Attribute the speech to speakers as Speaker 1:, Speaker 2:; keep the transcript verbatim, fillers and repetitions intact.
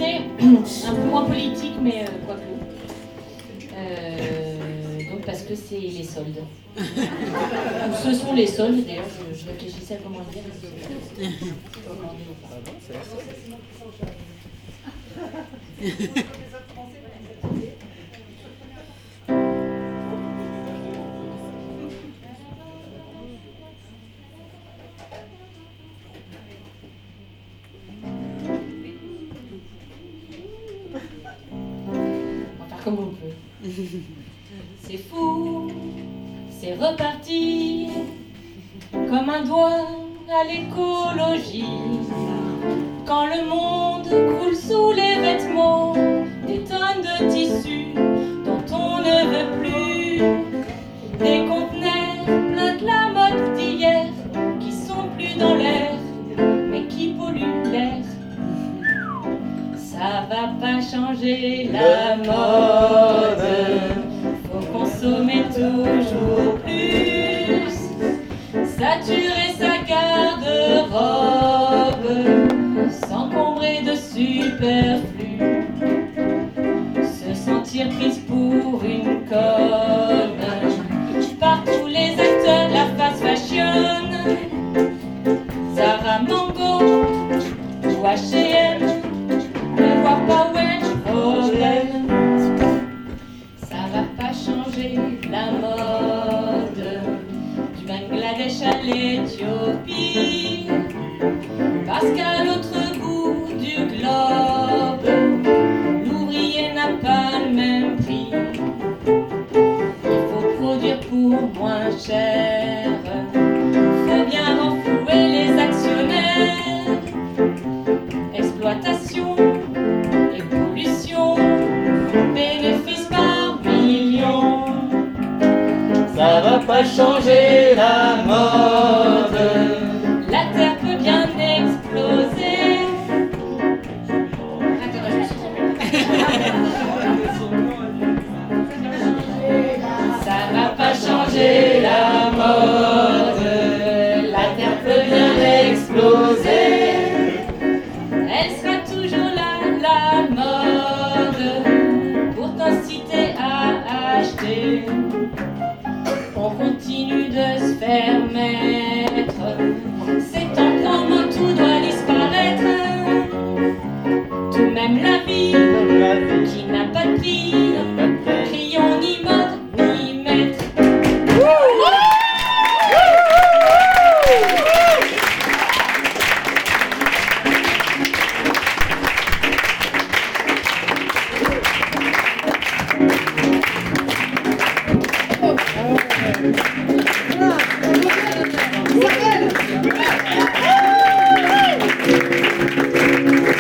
Speaker 1: sujet un peu moins politique, mais euh, quoique. Euh, donc parce que c'est les soldes. Ou ce sont les soldes, d'ailleurs, je, je réfléchissais à comment le dire. Comme on peut. C'est fou, c'est reparti, comme un doigt à l'écologie. Quand le monde coule sous les vêtements, des tonnes de tissus dont on ne veut plus, des conteneurs pleins de la mode d'hier, qui sont plus dans l'air, mais qui polluent l'air. Ça va pas changer la mode, faut consommer toujours plus, saturer sa garde-robe, s'encombrer de superflu, se sentir prise pour une conne par tous les acteurs de la fast fashion, Zara, Mango ou H et M. Ne vois pas où est le problème. Ça va pas changer la mode du Bangladesh à l'Éthiopie, parce qu'à l'autre bout du globe, l'ouvrier n'a pas le même prix. Il faut produire pour moins cher, faut bien renflouer les actionnaires. Exploitation, bénéfice par millions. Ça va pas changer la mode, la terre peut bien exploser. Attends, je me suis Ça va pas changer la mode, la terre peut bien exploser. Elle sera toujours là, la mode, pour t'inciter à acheter. On continue de se faire mettre, c'est en comment tout doit disparaître. Tout même la vie, qui n'a pas de prix, crions ni mode ni maître.